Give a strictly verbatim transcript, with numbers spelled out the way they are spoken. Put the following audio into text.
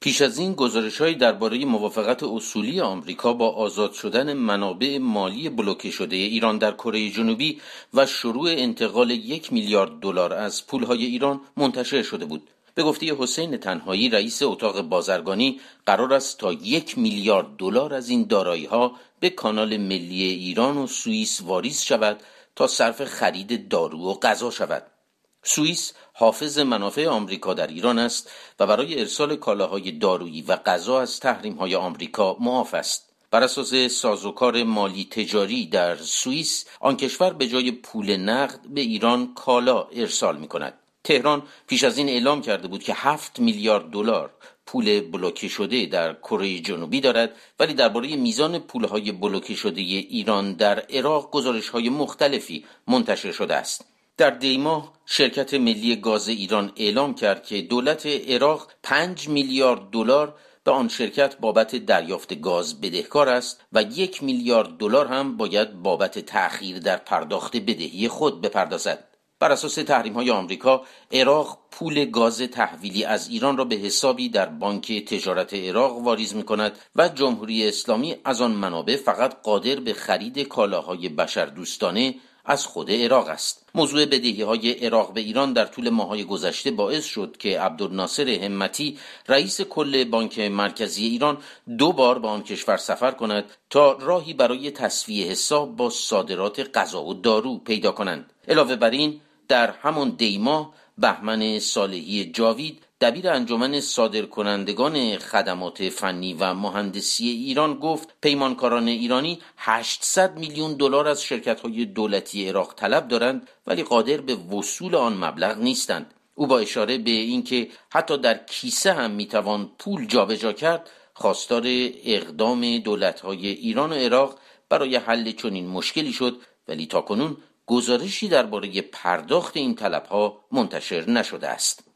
پیش از این گزارش‌هایی درباره موافقت اصولی آمریکا با آزاد شدن منابع مالی بلوکه شده ایران در کره جنوبی و شروع انتقال یک میلیارد دلار از پولهای ایران منتشر شده بود. به گفته حسین تنهایی رئیس اتاق بازرگانی، قرار است تا یک میلیارد دلار از این دارایی‌ها به کانال ملی ایران و سوئیس واریز شود تا صرف خرید دارو و غذا شود. سوئیس حافظ منافع آمریکا در ایران است و برای ارسال کالاهای دارویی و غذا از تحریم‌های آمریکا معاف است. بر اساس سازوکار مالی تجاری در سوئیس، آن کشور به جای پول نقد به ایران کالا ارسال می‌کند. تهران پیش از این اعلام کرده بود که هفت میلیارد دلار پول بلوکه شده در کره جنوبی دارد، ولی درباره میزان پولهای بلوکه شده ایران در عراق گزارش‌های مختلفی منتشر شده است. در دیماه شرکت ملی گاز ایران اعلام کرد که دولت عراق پنج میلیارد دلار به آن شرکت بابت دریافت گاز بدهکار است و یک میلیارد دلار هم باید بابت تأخیر در پرداخت بدهی خود بپردازد. بر اساس تحریم‌های آمریکا، عراق پول گاز تحویلی از ایران را به حسابی در بانک تجارت عراق واریز می‌کند و جمهوری اسلامی از آن منابع فقط قادر به خرید کالاهای بشردوستانه از خود عراق است. موضوع بدهی‌های عراق به ایران در طول ماه‌های گذشته باعث شد که عبدالناصر همتی رئیس کل بانک مرکزی ایران دو بار به آن کشور سفر کند تا راهی برای تسویه حساب با صادرات غذا و دارو پیدا کنند. علاوه بر این، در همان دیماه بهمن صالحی جاوید دبیر انجمن صادرکنندگان خدمات فنی و مهندسی ایران گفت پیمانکاران ایرانی هشتصد میلیون دلار از شرکت‌های دولتی عراق طلب دارند ولی قادر به وصول آن مبلغ نیستند. او با اشاره به اینکه حتی در کیسه هم میتوان پول جابجا کرد، خواستار اقدام دولت‌های ایران و عراق برای حل چنین مشکلی شد، ولی تاکنون گزارشی درباره پرداخت این طلب‌ها منتشر نشده است.